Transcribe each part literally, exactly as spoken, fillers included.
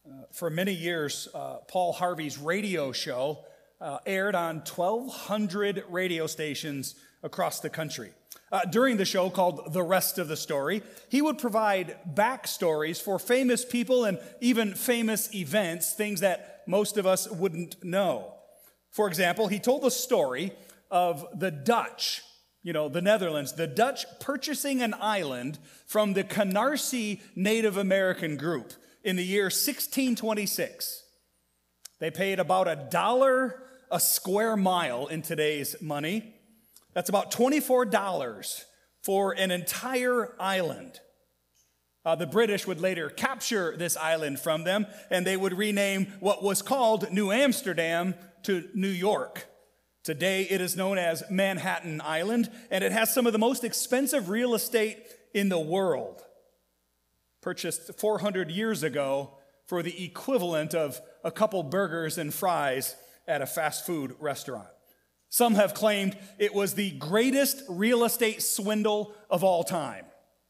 For many years, uh, Paul Harvey's radio show uh, aired on twelve hundred radio stations across the country. Uh, during the show called The Rest of the Story, he would provide backstories for famous people and even famous events, things that most of us wouldn't know. For example, he told the story of the Dutch, you know, the Netherlands, the Dutch purchasing an island from the Canarsie Native American group in the year sixteen twenty-six. They paid about a dollar a square mile in today's money. That's about twenty-four dollars for an entire island. Uh, the British would later capture this island from them, and they would rename what was called New Amsterdam to New York. Today, it is known as Manhattan Island, and it has some of the most expensive real estate in the world. Purchased four hundred years ago for the equivalent of a couple burgers and fries at a fast food restaurant. Some have claimed it was the greatest real estate swindle of all time.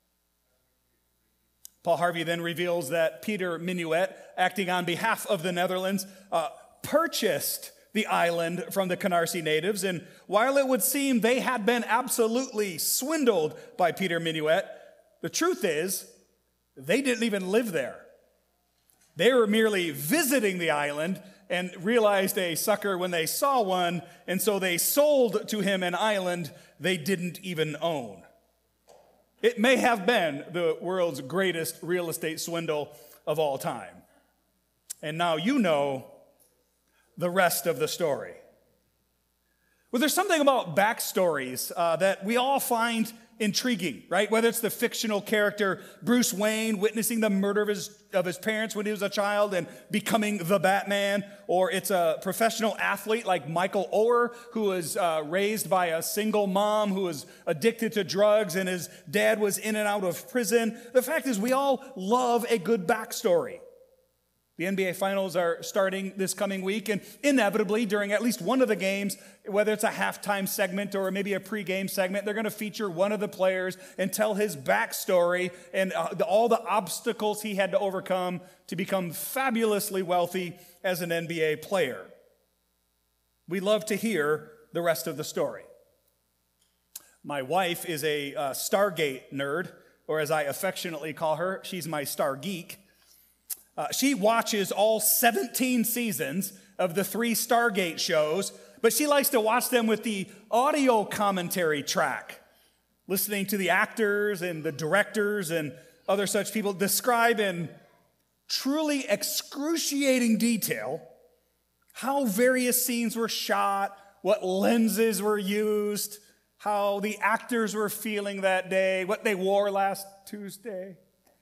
Paul Harvey then reveals that Peter Minuit, acting on behalf of the Netherlands, uh, purchased the island from the Canarsie natives, and while it would seem they had been absolutely swindled by Peter Minuit, the truth is, they didn't even live there. They were merely visiting the island and realized a sucker when they saw one, and so they sold to him an island they didn't even own. It may have been the world's greatest real estate swindle of all time. And now you know the rest of the story. Well, there's something about backstories uh, that we all find intriguing, right? Whether it's the fictional character Bruce Wayne witnessing the murder of his, of his parents when he was a child and becoming the Batman, or it's a professional athlete like Michael Oher, who was uh, raised by a single mom who was addicted to drugs and his dad was in and out of prison. The fact is, we all love a good backstory. The N B A Finals are starting this coming week, and inevitably, during at least one of the games, whether it's a halftime segment or maybe a pregame segment, they're going to feature one of the players and tell his backstory and uh, the, all the obstacles he had to overcome to become fabulously wealthy as an N B A player. We love to hear the rest of the story. My wife is a uh, Stargate nerd, or as I affectionately call her, she's my Star Geek. Uh, she watches all seventeen seasons of the three Stargate shows, but she likes to watch them with the audio commentary track, listening to the actors and the directors and other such people describe in truly excruciating detail how various scenes were shot, what lenses were used, how the actors were feeling that day, what they wore last Tuesday.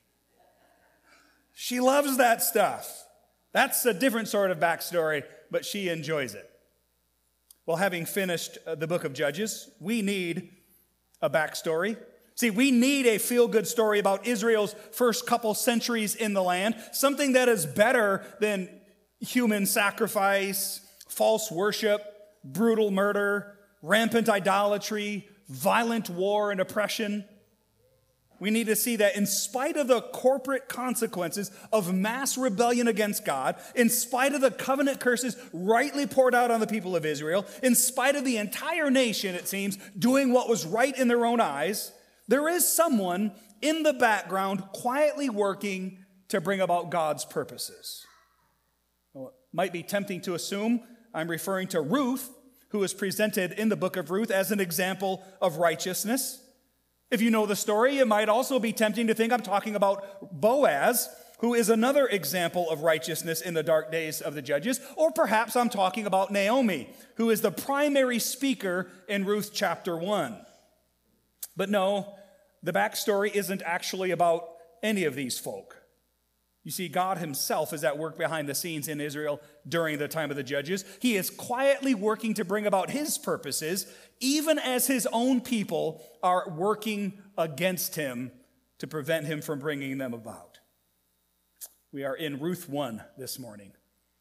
She loves that stuff. That's a different sort of backstory, but she enjoys it. Well, having finished the book of Judges, we need a backstory. See, we need a feel-good story about Israel's first couple centuries in the land, something that is better than human sacrifice, false worship, brutal murder, rampant idolatry, violent war and oppression. We need to see that in spite of the corporate consequences of mass rebellion against God, in spite of the covenant curses rightly poured out on the people of Israel, in spite of the entire nation, it seems, doing what was right in their own eyes, there is someone in the background quietly working to bring about God's purposes. Well, it might be tempting to assume I'm referring to Ruth, who is presented in the book of Ruth as an example of righteousness. If you know the story, it might also be tempting to think I'm talking about Boaz, who is another example of righteousness in the dark days of the Judges. Or perhaps I'm talking about Naomi, who is the primary speaker in Ruth chapter one. But no, the backstory isn't actually about any of these folk. You see, God himself is at work behind the scenes in Israel during the time of the Judges. He is quietly working to bring about his purposes, even as his own people are working against him to prevent him from bringing them about. We are in Ruth one this morning.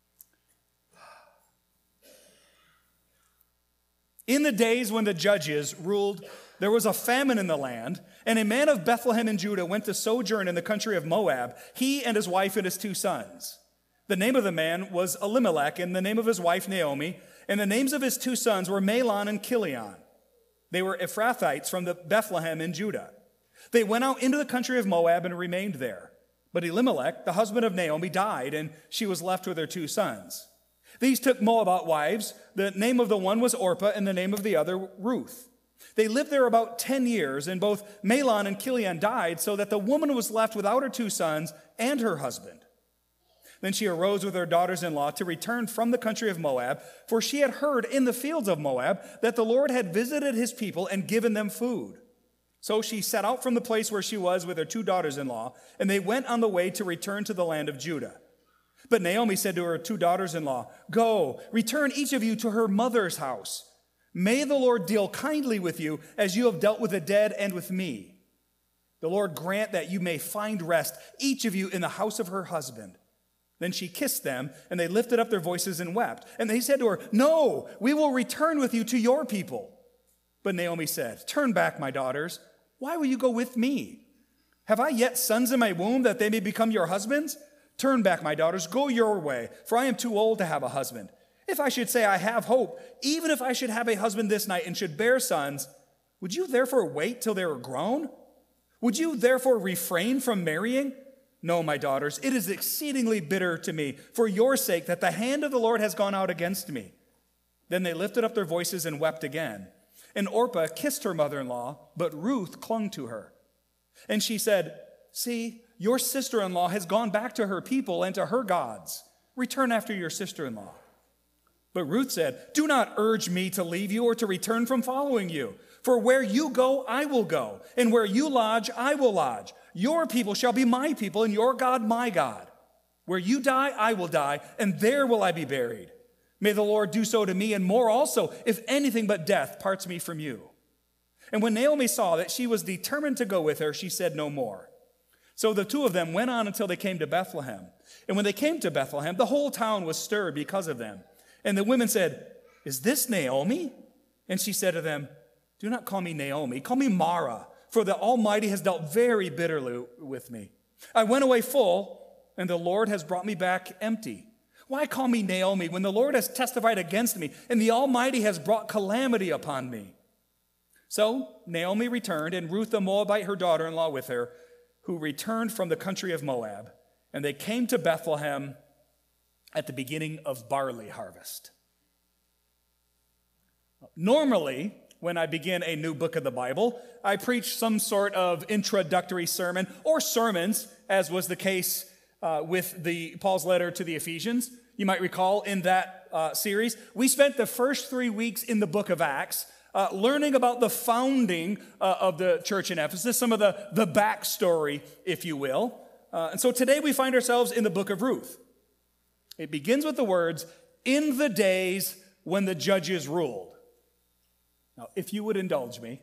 In the days when the Judges ruled, there was a famine in the land, and a man of Bethlehem in Judah went to sojourn in the country of Moab, he and his wife and his two sons. The name of the man was Elimelech, and the name of his wife Naomi, and the names of his two sons were Mahlon and Chilion. They were Ephrathites from the Bethlehem in Judah. They went out into the country of Moab and remained there. But Elimelech, the husband of Naomi, died, and she was left with her two sons. These took Moabite wives. The name of the one was Orpah, and the name of the other Ruth. They lived there about ten years, and both Mahlon and Chilion died, so that the woman was left without her two sons and her husband. Then she arose with her daughters-in-law to return from the country of Moab, for she had heard in the fields of Moab that the Lord had visited his people and given them food. So she set out from the place where she was with her two daughters-in-law, and they went on the way to return to the land of Judah. But Naomi said to her two daughters-in-law, "Go, return each of you to her mother's house. May the Lord deal kindly with you as you have dealt with the dead and with me. The Lord grant that you may find rest, each of you in the house of her husband." Then she kissed them, and they lifted up their voices and wept. And they said to her, "No, we will return with you to your people." But Naomi said, "Turn back, my daughters. Why will you go with me? Have I yet sons in my womb that they may become your husbands? Turn back, my daughters, go your way, for I am too old to have a husband. If I should say I have hope, even if I should have a husband this night and should bear sons, would you therefore wait till they were grown? Would you therefore refrain from marrying? No, my daughters, it is exceedingly bitter to me for your sake that the hand of the Lord has gone out against me." Then they lifted up their voices and wept again. And Orpah kissed her mother-in-law, but Ruth clung to her. And she said, "See, your sister-in-law has gone back to her people and to her gods. Return after your sister-in-law." But Ruth said, "Do not urge me to leave you or to return from following you. For where you go, I will go, and where you lodge, I will lodge. Your people shall be my people, and your God my God. Where you die, I will die, and there will I be buried. May the Lord do so to me, and more also, if anything but death parts me from you." And when Naomi saw that she was determined to go with her, she said no more. So the two of them went on until they came to Bethlehem. And when they came to Bethlehem, the whole town was stirred because of them. And the women said, "Is this Naomi?" And she said to them, "Do not call me Naomi, call me Mara, for the Almighty has dealt very bitterly with me. I went away full, and the Lord has brought me back empty. Why call me Naomi when the Lord has testified against me, and the Almighty has brought calamity upon me?" So Naomi returned, and Ruth the Moabite, her daughter-in-law, with her, who returned from the country of Moab, and they came to Bethlehem at the beginning of barley harvest. Normally, when I begin a new book of the Bible, I preach some sort of introductory sermon or sermons, as was the case uh, with the Paul's letter to the Ephesians. You might recall in that uh, series, we spent the first three weeks in the book of Acts uh, learning about the founding uh, of the church in Ephesus, some of the, the backstory, if you will. Uh, and so today we find ourselves in the book of Ruth. It begins with the words, "In the days when the judges ruled." Now, if you would indulge me,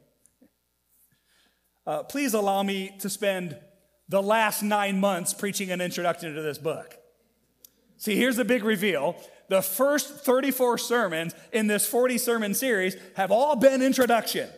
uh, please allow me to spend the last nine months preaching an introduction to this book. See, here's the big reveal. The first thirty-four sermons in this forty-sermon series have all been introduction.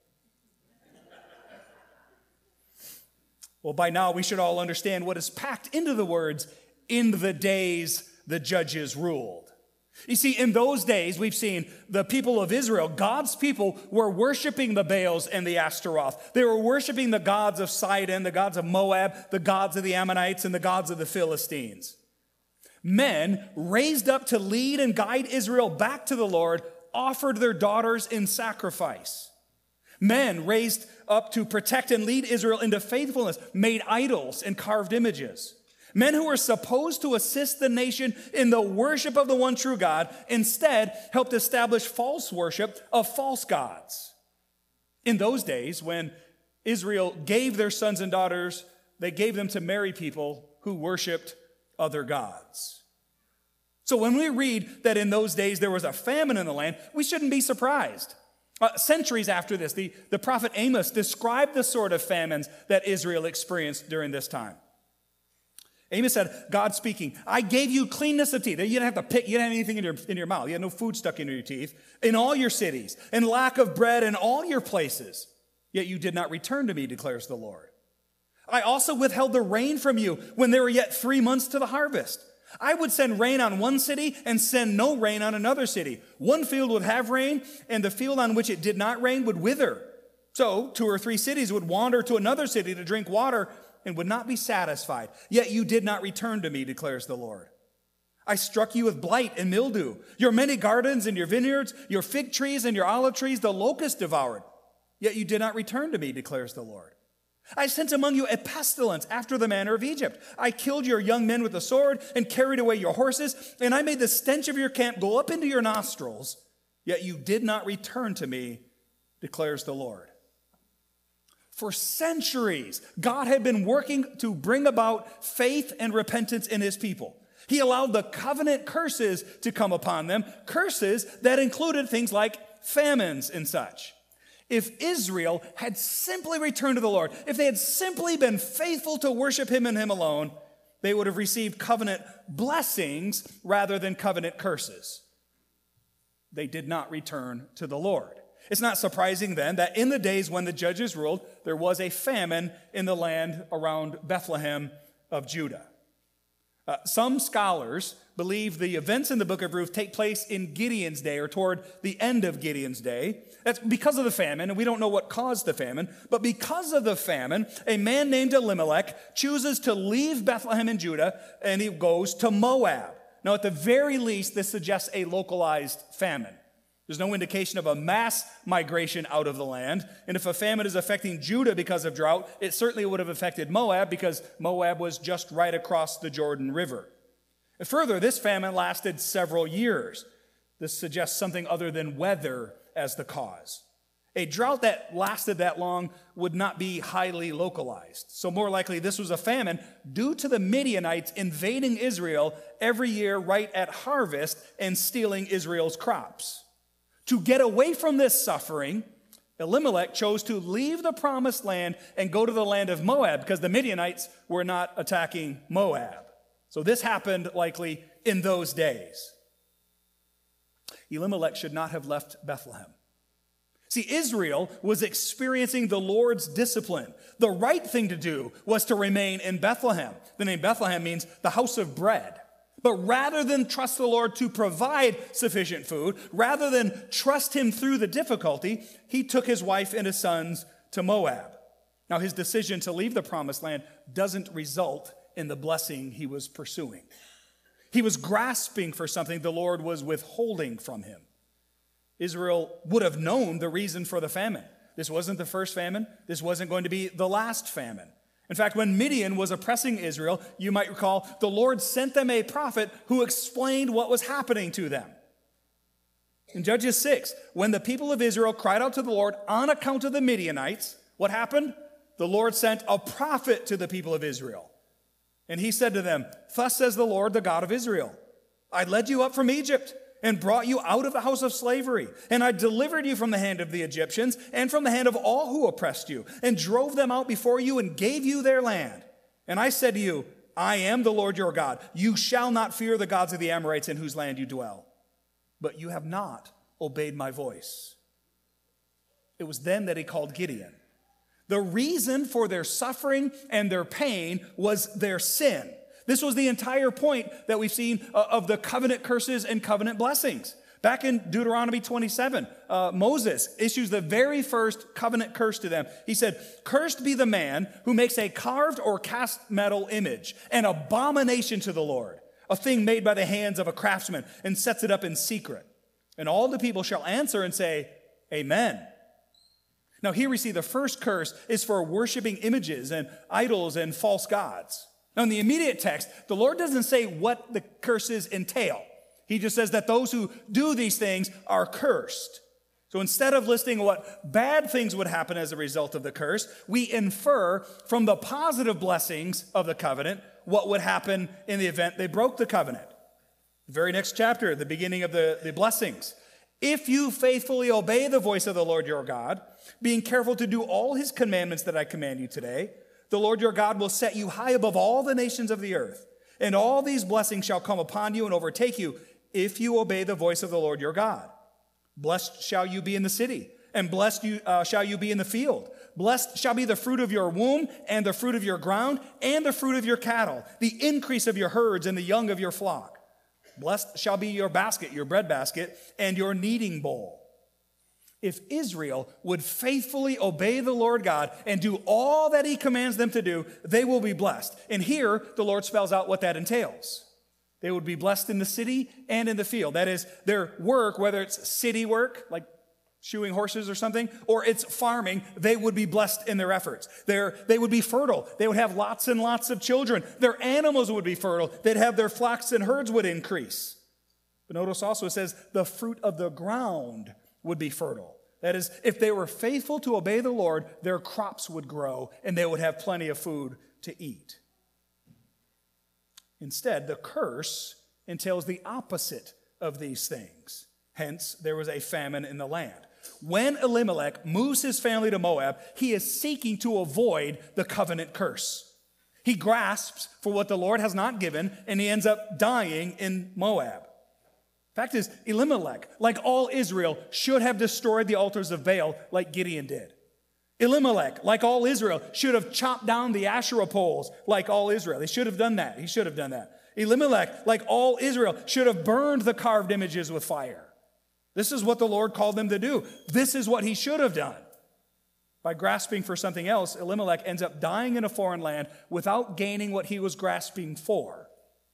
Well, by now we should all understand what is packed into the words, "In the days the judges ruled." You see, in those days, we've seen the people of Israel, God's people, were worshiping the Baals and the Ashtaroth. They were worshiping the gods of Sidon, the gods of Moab, the gods of the Ammonites, and the gods of the Philistines. Men raised up to lead and guide Israel back to the Lord offered their daughters in sacrifice. Men raised up to protect and lead Israel into faithfulness made idols and carved images. Men who were supposed to assist the nation in the worship of the one true God instead helped establish false worship of false gods. In those days, when Israel gave their sons and daughters, they gave them to marry people who worshiped other gods. So when we read that in those days there was a famine in the land, we shouldn't be surprised. Uh, centuries after this, the, the prophet Amos described the sort of famines that Israel experienced during this time. Amos said, God speaking, "I gave you cleanness of teeth." You didn't have to pick, you didn't have anything in your, in your mouth. You had no food stuck into your teeth. "In all your cities, and lack of bread in all your places. Yet you did not return to me, declares the Lord. I also withheld the rain from you when there were yet three months to the harvest. I would send rain on one city and send no rain on another city. One field would have rain, and the field on which it did not rain would wither. So two or three cities would wander to another city to drink water and would not be satisfied. Yet you did not return to me, declares the Lord. I struck you with blight and mildew. Your many gardens and your vineyards, your fig trees and your olive trees, the locust devoured. Yet you did not return to me, declares the Lord. I sent among you a pestilence after the manner of Egypt. I killed your young men with the sword and carried away your horses, and I made the stench of your camp go up into your nostrils. Yet you did not return to me, declares the Lord. For centuries, God had been working to bring about faith and repentance in his people. He allowed the covenant curses to come upon them, curses that included things like famines and such. If Israel had simply returned to the Lord, if they had simply been faithful to worship him and him alone, they would have received covenant blessings rather than covenant curses. They did not return to the Lord. It's not surprising then that in the days when the judges ruled, there was a famine in the land around Bethlehem of Judah. Uh, some scholars believe the events in the book of Ruth take place in Gideon's day or toward the end of Gideon's day. That's because of the famine, and we don't know what caused the famine, but because of the famine, a man named Elimelech chooses to leave Bethlehem in Judah, and he goes to Moab. Now, at the very least, this suggests a localized famine. There's no indication of a mass migration out of the land. And if a famine is affecting Judah because of drought, it certainly would have affected Moab because Moab was just right across the Jordan River. And further, this famine lasted several years. This suggests something other than weather as the cause. A drought that lasted that long would not be highly localized. So more likely this was a famine due to the Midianites invading Israel every year right at harvest and stealing Israel's crops. To get away from this suffering, Elimelech chose to leave the promised land and go to the land of Moab because the Midianites were not attacking Moab. So this happened likely in those days. Elimelech should not have left Bethlehem. See, Israel was experiencing the Lord's discipline. The right thing to do was to remain in Bethlehem. The name Bethlehem means the house of bread. But rather than trust the Lord to provide sufficient food, rather than trust him through the difficulty, he took his wife and his sons to Moab. Now, his decision to leave the promised land doesn't result in the blessing he was pursuing. He was grasping for something the Lord was withholding from him. Israel would have known the reason for the famine. This wasn't the first famine. This wasn't going to be the last famine. In fact, when Midian was oppressing Israel, you might recall, the Lord sent them a prophet who explained what was happening to them. In Judges six, when the people of Israel cried out to the Lord on account of the Midianites, what happened? The Lord sent a prophet to the people of Israel. And he said to them, "Thus says the Lord, the God of Israel, I led you up from Egypt and brought you out of the house of slavery. And I delivered you from the hand of the Egyptians and from the hand of all who oppressed you, and drove them out before you and gave you their land. And I said to you, I am the Lord your God. You shall not fear the gods of the Amorites in whose land you dwell. But you have not obeyed my voice." It was then that he called Gideon. The reason for their suffering and their pain was their sin. This was the entire point that we've seen uh, of the covenant curses and covenant blessings. Back in Deuteronomy twenty-seven, uh, Moses issues the very first covenant curse to them. He said, "Cursed be the man who makes a carved or cast metal image, an abomination to the Lord, a thing made by the hands of a craftsman, and sets it up in secret. And all the people shall answer and say, Amen." Now here we see the first curse is for worshiping images and idols and false gods. Now, in the immediate text, the Lord doesn't say what the curses entail. He just says that those who do these things are cursed. So instead of listing what bad things would happen as a result of the curse, we infer from the positive blessings of the covenant what would happen in the event they broke the covenant. The very next chapter, the beginning of the, the blessings. "If you faithfully obey the voice of the Lord your God, being careful to do all his commandments that I command you today, the Lord your God will set you high above all the nations of the earth. And all these blessings shall come upon you and overtake you if you obey the voice of the Lord your God. Blessed shall you be in the city, and blessed you, uh, shall you be in the field. Blessed shall be the fruit of your womb and the fruit of your ground and the fruit of your cattle, the increase of your herds and the young of your flock. Blessed shall be your basket, your bread basket, and your kneading bowl. If Israel would faithfully obey the Lord God and do all that he commands them to do, they will be blessed. And here, the Lord spells out what that entails. They would be blessed in the city and in the field. That is, their work, whether it's city work, like shoeing horses or something, or it's farming, they would be blessed in their efforts. They're, they would be fertile. They would have lots and lots of children. Their animals would be fertile. They'd have their flocks and herds would increase. But notice also it says the fruit of the ground would be fertile. That is, if they were faithful to obey the Lord, their crops would grow and they would have plenty of food to eat. Instead, the curse entails the opposite of these things. Hence, there was a famine in the land. When Elimelech moves his family to Moab, he is seeking to avoid the covenant curse. He grasps for what the Lord has not given, and he ends up dying in Moab. Fact is, Elimelech, like all Israel, should have destroyed the altars of Baal like Gideon did. Elimelech, like all Israel, should have chopped down the Asherah poles like all Israel. He should have done that. He should have done that. Elimelech, like all Israel, should have burned the carved images with fire. This is what the Lord called them to do. This is what he should have done. By grasping for something else, Elimelech ends up dying in a foreign land without gaining what he was grasping for.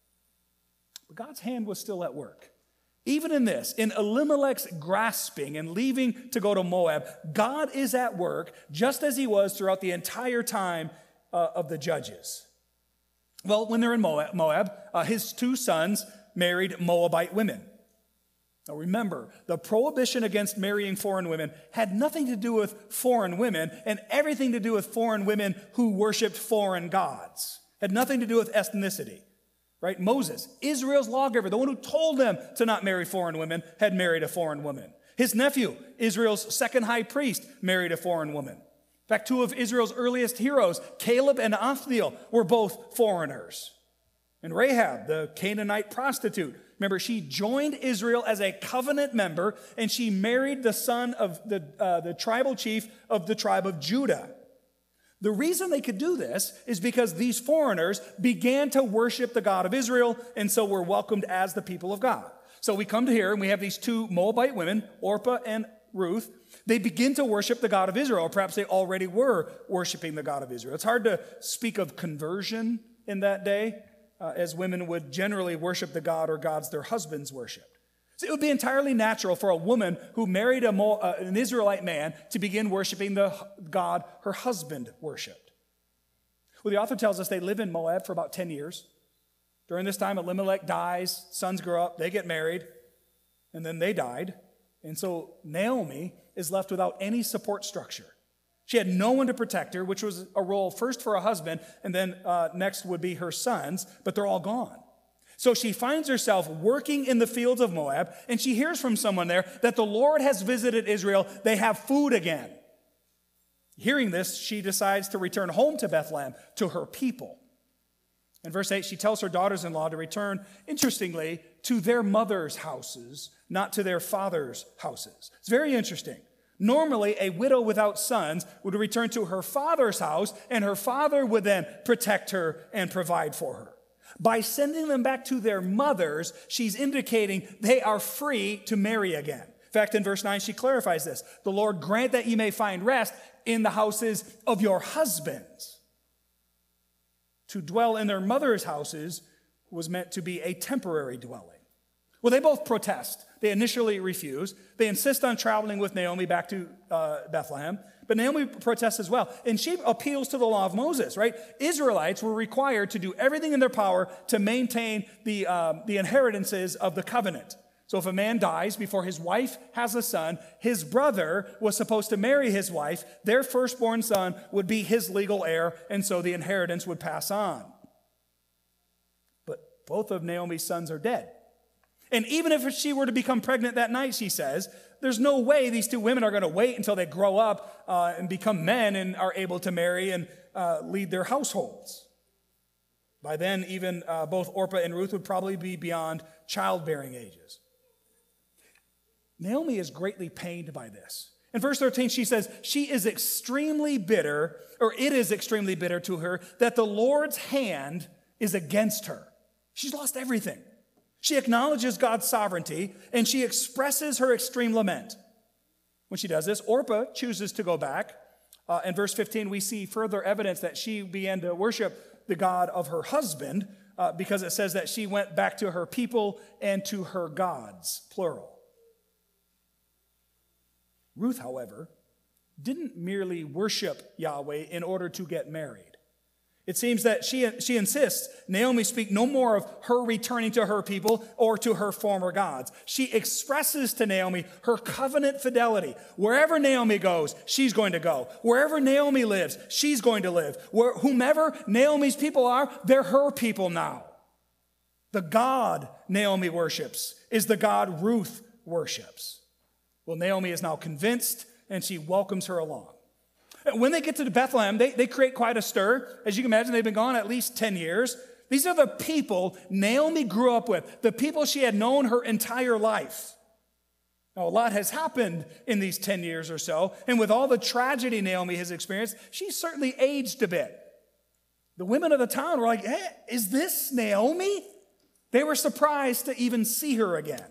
But God's hand was still at work. Even in this, in Elimelech's grasping and leaving to go to Moab, God is at work just as he was throughout the entire time uh, of the judges. Well, when they're in Moab, Moab uh, his two sons married Moabite women. Now remember, the prohibition against marrying foreign women had nothing to do with foreign women and everything to do with foreign women who worshiped foreign gods. It had nothing to do with ethnicity. Right? Moses, Israel's lawgiver, the one who told them to not marry foreign women, had married a foreign woman. His nephew, Israel's second high priest, married a foreign woman. In fact, two of Israel's earliest heroes, Caleb and Othniel, were both foreigners. And Rahab, the Canaanite prostitute, remember, she joined Israel as a covenant member, and she married the son of the, uh, the tribal chief of the tribe of Judah. The reason they could do this is because these foreigners began to worship the God of Israel, and so were welcomed as the people of God. So we come to here, and we have these two Moabite women, Orpah and Ruth. They begin to worship the God of Israel, or perhaps they already were worshiping the God of Israel. It's hard to speak of conversion in that day, uh, as women would generally worship the God or gods their husbands worshiped. So it would be entirely natural for a woman who married a Mo, uh, an Israelite man to begin worshiping the God her husband worshiped. Well, the author tells us they live in Moab for about ten years. During this time, Elimelech dies, sons grow up, they get married, and then they died. And so Naomi is left without any support structure. She had no one to protect her, which was a role first for a husband, and then uh, next would be her sons, but they're all gone. So she finds herself working in the fields of Moab, and she hears from someone there that the Lord has visited Israel. They have food again. Hearing this, she decides to return home to Bethlehem, to her people. In verse eight, she tells her daughters-in-law to return, interestingly, to their mother's houses, not to their father's houses. It's very interesting. Normally, a widow without sons would return to her father's house, and her father would then protect her and provide for her. By sending them back to their mothers, she's indicating they are free to marry again. In fact, in verse nine, she clarifies this. The Lord grant that you may find rest in the houses of your husbands. To dwell in their mother's houses was meant to be a temporary dwelling. Well, they both protest. They initially refuse. They insist on traveling with Naomi back to uh, Bethlehem. But Naomi protests as well. And she appeals to the law of Moses, right? Israelites were required to do everything in their power to maintain the, um, the inheritances of the covenant. So if a man dies before his wife has a son, his brother was supposed to marry his wife. Their firstborn son would be his legal heir, and so the inheritance would pass on. But both of Naomi's sons are dead. And even if she were to become pregnant that night, she says, there's no way these two women are going to wait until they grow up uh, and become men and are able to marry and uh, lead their households. By then, even uh, both Orpah and Ruth would probably be beyond childbearing ages. Naomi is greatly pained by this. In verse thirteen, she says, she is extremely bitter, or it is extremely bitter to her, that the Lord's hand is against her. She's lost everything. She acknowledges God's sovereignty, and she expresses her extreme lament. When she does this, Orpah chooses to go back. Uh, in verse fifteen, we see further evidence that she began to worship the God of her husband, uh, because it says that she went back to her people and to her gods, plural. Ruth, however, didn't merely worship Yahweh in order to get married. It seems that she, she insists Naomi speak no more of her returning to her people or to her former gods. She expresses to Naomi her covenant fidelity. Wherever Naomi goes, she's going to go. Wherever Naomi lives, she's going to live. Where, whomever Naomi's people are, they're her people now. The God Naomi worships is the God Ruth worships. Well, Naomi is now convinced, and she welcomes her along. When they get to Bethlehem, they, they create quite a stir. As you can imagine, they've been gone at least ten years. These are the people Naomi grew up with, the people she had known her entire life. Now, a lot has happened in these ten years or so, and with all the tragedy Naomi has experienced, she's certainly aged a bit. The women of the town were like, eh, is this Naomi? They were surprised to even see her again.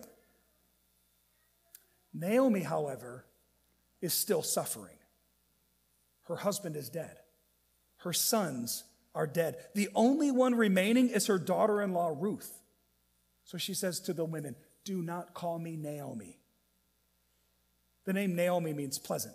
Naomi, however, is still suffering. Her husband is dead. Her sons are dead. The only one remaining is her daughter-in-law, Ruth. So she says to the women, do not call me Naomi. The name Naomi means pleasant.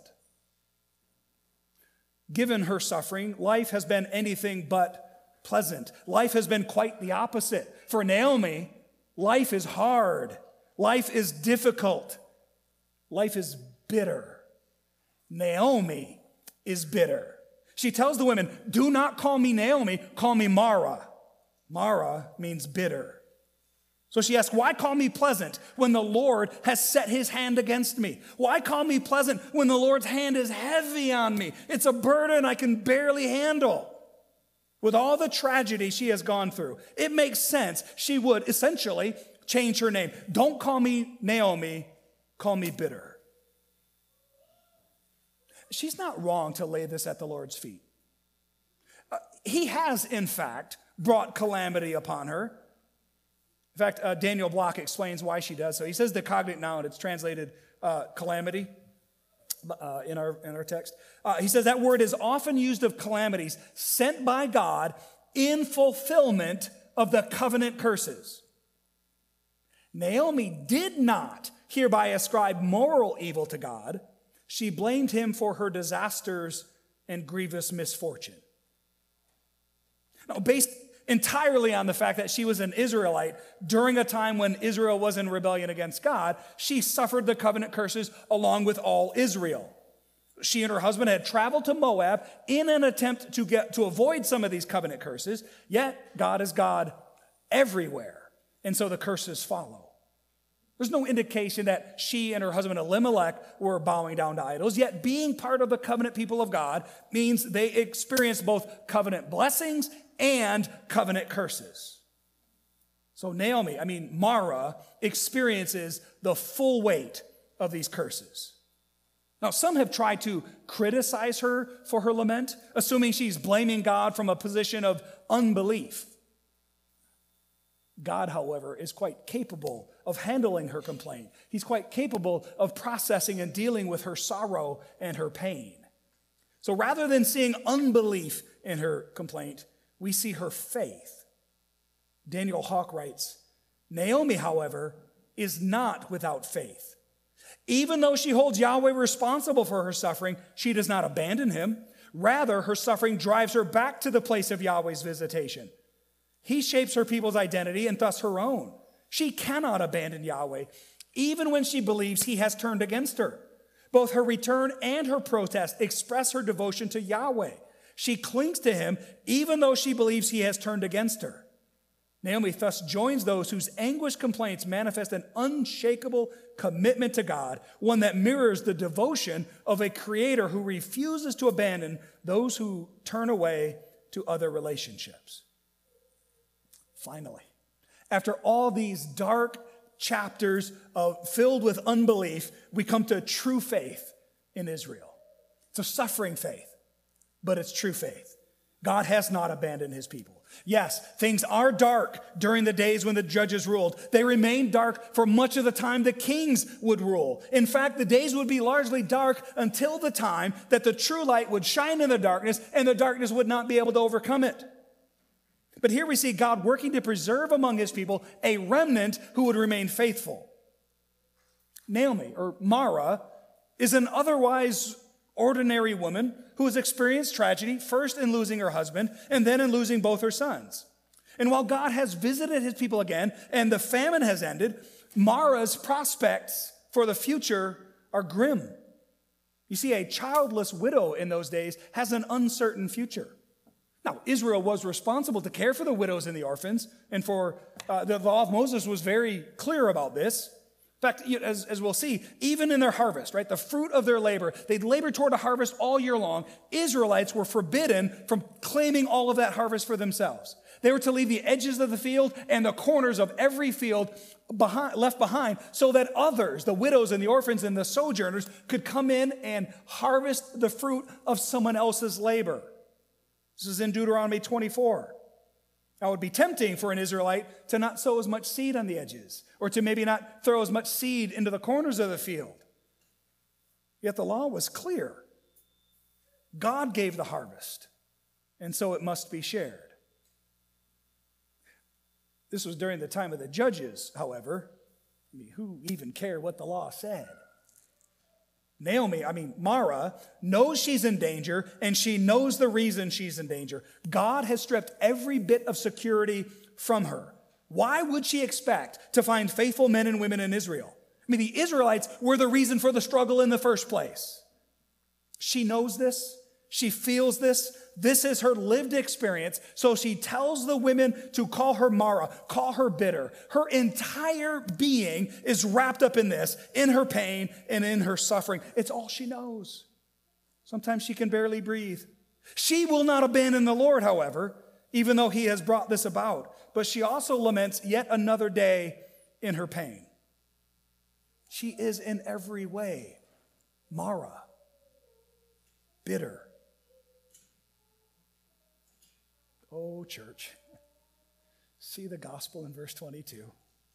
Given her suffering, life has been anything but pleasant. Life has been quite the opposite. For Naomi, life is hard. Life is difficult. Life is bitter. Naomi is bitter. She tells the women, do not call me Naomi, call me Mara. Mara means bitter. So she asks, why call me pleasant when the Lord has set his hand against me? Why call me pleasant when the Lord's hand is heavy on me? It's a burden I can barely handle. With all the tragedy she has gone through, it makes sense she would essentially change her name. Don't call me Naomi, call me bitter. She's not wrong to lay this at the Lord's feet. Uh, he has, in fact, brought calamity upon her. In fact, uh, Daniel Block explains why she does so. He says the cognate noun, it's translated uh, calamity uh, in, our, in our text. Uh, he says that word is often used of calamities sent by God in fulfillment of the covenant curses. Naomi did not hereby ascribe moral evil to God. She blamed him for her disasters and grievous misfortune. Now, based entirely on the fact that she was an Israelite during a time when Israel was in rebellion against God, she suffered the covenant curses along with all Israel. She and her husband had traveled to Moab in an attempt to get to avoid some of these covenant curses, yet God is God everywhere, and so the curses follow. There's no indication that she and her husband Elimelech were bowing down to idols, yet being part of the covenant people of God means they experience both covenant blessings and covenant curses. So Naomi, I mean Mara, experiences the full weight of these curses. Now, some have tried to criticize her for her lament, assuming she's blaming God from a position of unbelief. God, however, is quite capable of handling her complaint. He's quite capable of processing and dealing with her sorrow and her pain. So rather than seeing unbelief in her complaint, we see her faith. Daniel Hawk writes, Naomi, however, is not without faith. Even though she holds Yahweh responsible for her suffering, she does not abandon him. Rather, her suffering drives her back to the place of Yahweh's visitation. He shapes her people's identity and thus her own. She cannot abandon Yahweh, even when she believes he has turned against her. Both her return and her protest express her devotion to Yahweh. She clings to him, even though she believes he has turned against her. Naomi thus joins those whose anguished complaints manifest an unshakable commitment to God, one that mirrors the devotion of a creator who refuses to abandon those who turn away to other relationships. Finally, after all these dark chapters of, filled with unbelief, we come to true faith in Israel. It's a suffering faith, but it's true faith. God has not abandoned his people. Yes, things are dark during the days when the judges ruled. They remained dark for much of the time the kings would rule. In fact, the days would be largely dark until the time that the true light would shine in the darkness and the darkness would not be able to overcome it. But here we see God working to preserve among his people a remnant who would remain faithful. Naomi, or Mara, is an otherwise ordinary woman who has experienced tragedy, first in losing her husband and then in losing both her sons. And while God has visited his people again and the famine has ended, Mara's prospects for the future are grim. You see, a childless widow in those days has an uncertain future. Now, Israel was responsible to care for the widows and the orphans, and for uh, the law of Moses was very clear about this. In fact, as, as we'll see, even in their harvest, right, the fruit of their labor, they'd labor toward a harvest all year long. Israelites were forbidden from claiming all of that harvest for themselves. They were to leave the edges of the field and the corners of every field behind, left behind so that others, the widows and the orphans and the sojourners, could come in and harvest the fruit of someone else's labor. This is in Deuteronomy twenty-four. Now, it would be tempting for an Israelite to not sow as much seed on the edges, or to maybe not throw as much seed into the corners of the field. Yet the law was clear. God gave the harvest, and so it must be shared. This was during the time of the judges, however. I mean, who even cared what the law said? Naomi, I mean, Mara, knows she's in danger, and she knows the reason she's in danger. God has stripped every bit of security from her. Why would she expect to find faithful men and women in Israel? I mean, the Israelites were the reason for the struggle in the first place. She knows this. She feels this. This is her lived experience. So she tells the women to call her Mara, call her bitter. Her entire being is wrapped up in this, in her pain and in her suffering. It's all she knows. Sometimes she can barely breathe. She will not abandon the Lord, however, even though he has brought this about. But she also laments yet another day in her pain. She is in every way Mara, bitter. Oh, church, see the gospel in verse twenty-two.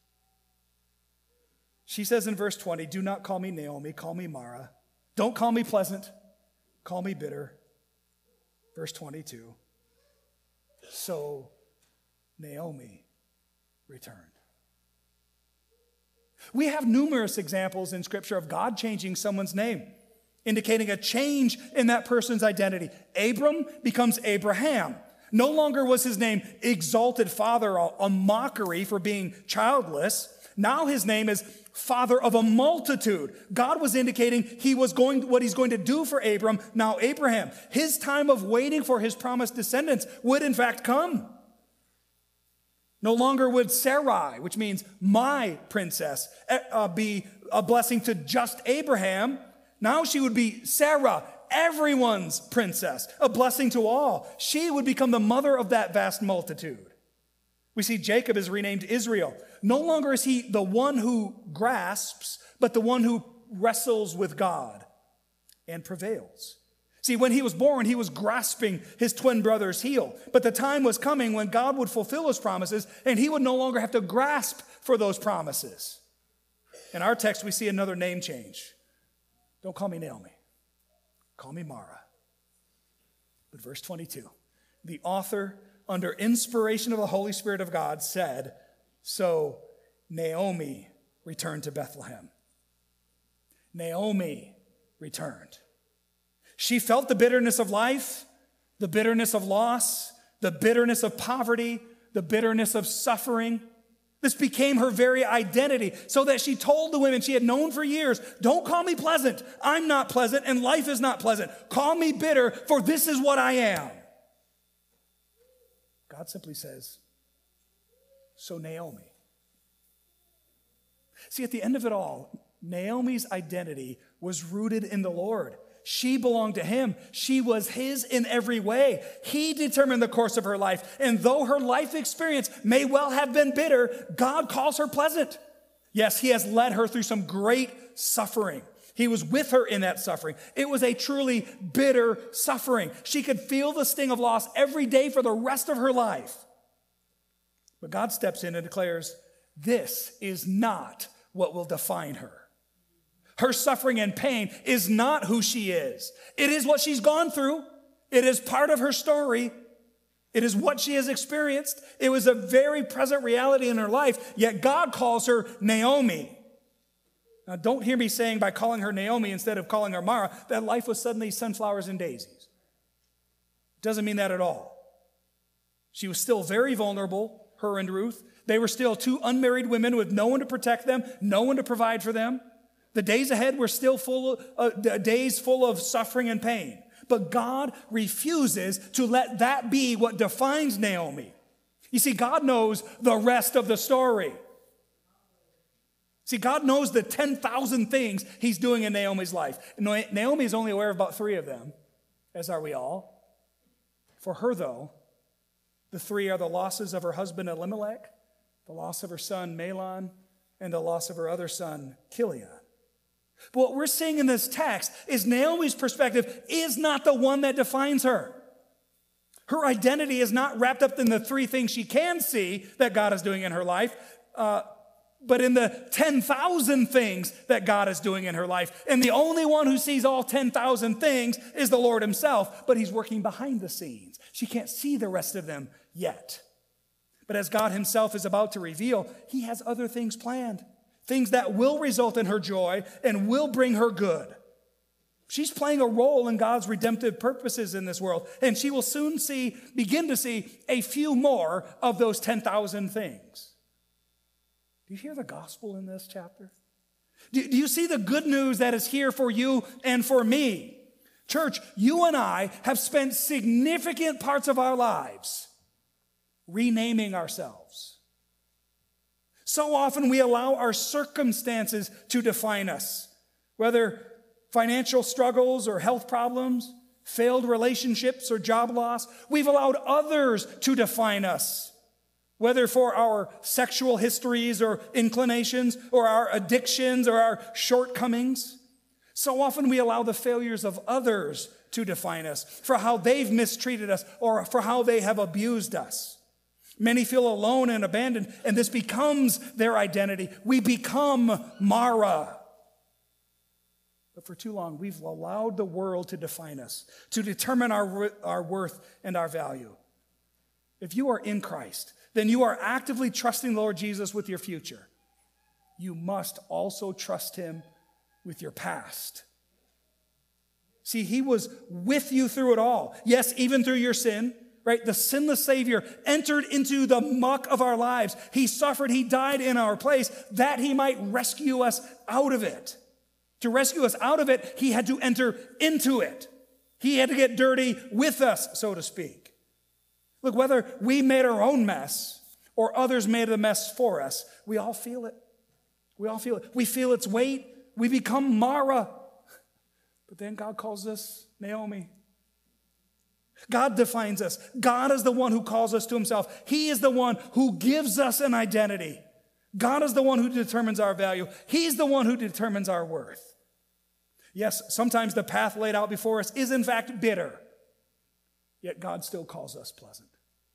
She says in verse twenty, do not call me Naomi, call me Mara. Don't call me pleasant, call me bitter. Verse twenty-two, so Naomi returned. We have numerous examples in Scripture of God changing someone's name, indicating a change in that person's identity. Abram becomes Abraham. No longer was his name Exalted Father, a mockery for being childless. Now his name is Father of a Multitude. God was indicating he was going, what he's going to do for Abram, now Abraham. His time of waiting for his promised descendants would in fact come. No longer would Sarai, which means my princess, uh, be a blessing to just Abraham. Now she would be Sarah, everyone's princess, a blessing to all. She would become the mother of that vast multitude. We see Jacob is renamed Israel. No longer is he the one who grasps, but the one who wrestles with God and prevails. See, when he was born, he was grasping his twin brother's heel. But the time was coming when God would fulfill his promises, and he would no longer have to grasp for those promises. In our text, we see another name change. Don't call me Naomi. Call me Mara. But verse twenty-two, the author, under inspiration of the Holy Spirit of God, said, so Naomi returned to Bethlehem. Naomi returned. She felt the bitterness of life, the bitterness of loss, the bitterness of poverty, the bitterness of suffering. This became her very identity, so that she told the women she had known for years, don't call me pleasant. I'm not pleasant, and life is not pleasant. Call me bitter, for this is what I am. God simply says, so Naomi. See, at the end of it all, Naomi's identity was rooted in the Lord. She belonged to him. She was his in every way. He determined the course of her life. And though her life experience may well have been bitter, God calls her pleasant. Yes, he has led her through some great suffering. He was with her in that suffering. It was a truly bitter suffering. She could feel the sting of loss every day for the rest of her life. But God steps in and declares, this is not what will define her. Her suffering and pain is not who she is. It is what she's gone through. It is part of her story. It is what she has experienced. It was a very present reality in her life, yet God calls her Naomi. Now, don't hear me saying by calling her Naomi instead of calling her Mara, that life was suddenly sunflowers and daisies. It doesn't mean that at all. She was still very vulnerable, her and Ruth. They were still two unmarried women with no one to protect them, no one to provide for them. The days ahead were still full of, uh, days full of suffering and pain. But God refuses to let that be what defines Naomi. You see, God knows the rest of the story. See, God knows the ten thousand things he's doing in Naomi's life. Naomi is only aware of about three of them, as are we all. For her, though, the three are the losses of her husband Elimelech, the loss of her son Mahlon, and the loss of her other son Chilion. But what we're seeing in this text is Naomi's perspective is not the one that defines her. Her identity is not wrapped up in the three things she can see that God is doing in her life, uh, but in the ten thousand things that God is doing in her life. And the only one who sees all ten thousand things is the Lord himself, but he's working behind the scenes. She can't see the rest of them yet. But as God himself is about to reveal, he has other things planned, things that will result in her joy and will bring her good. She's playing a role in God's redemptive purposes in this world, and she will soon see, begin to see a few more of those ten thousand things. Do you hear the gospel in this chapter? Do, do you see the good news that is here for you and for me? Church, you and I have spent significant parts of our lives renaming ourselves. So often we allow our circumstances to define us, whether financial struggles or health problems, failed relationships or job loss. We've allowed others to define us, whether for our sexual histories or inclinations or our addictions or our shortcomings. So often we allow the failures of others to define us, for how they've mistreated us or for how they have abused us. Many feel alone and abandoned, and this becomes their identity. We become Mara. But for too long, we've allowed the world to define us, to determine our, our worth and our value. If you are in Christ, then you are actively trusting the Lord Jesus with your future. You must also trust him with your past. See, he was with you through it all. Yes, even through your sin, right? The sinless Savior entered into the muck of our lives. He suffered, he died in our place that he might rescue us out of it. To rescue us out of it, he had to enter into it. He had to get dirty with us, so to speak. Look, whether we made our own mess or others made the mess for us, we all feel it. We all feel it. We feel its weight. We become Mara. But then God calls us Naomi. God defines us. God is the one who calls us to himself. He is the one who gives us an identity. God is the one who determines our value. He's the one who determines our worth. Yes, sometimes the path laid out before us is in fact bitter, yet God still calls us pleasant.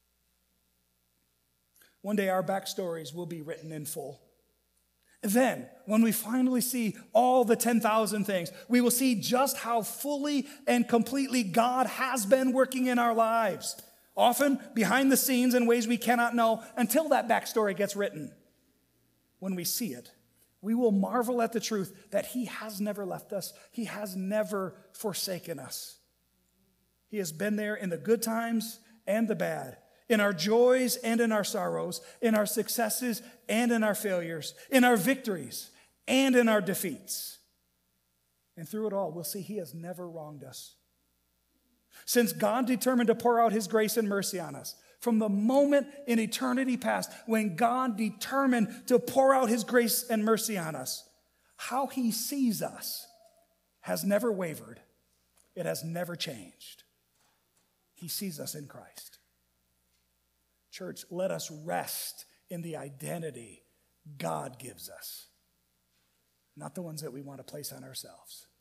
One day our backstories will be written in full. Then, when we finally see all the ten thousand things, we will see just how fully and completely God has been working in our lives, often behind the scenes in ways we cannot know until that backstory gets written. When we see it, we will marvel at the truth that he has never left us. He has never forsaken us. He has been there in the good times and the bad, in our joys and in our sorrows, in our successes and in our failures, in our victories and in our defeats. And through it all, we'll see he has never wronged us. Since God determined to pour out his grace and mercy on us, from the moment in eternity past when God determined to pour out his grace and mercy on us, how he sees us has never wavered. It has never changed. He sees us in Christ. Church, let us rest in the identity God gives us. not the ones that we want to place on ourselves.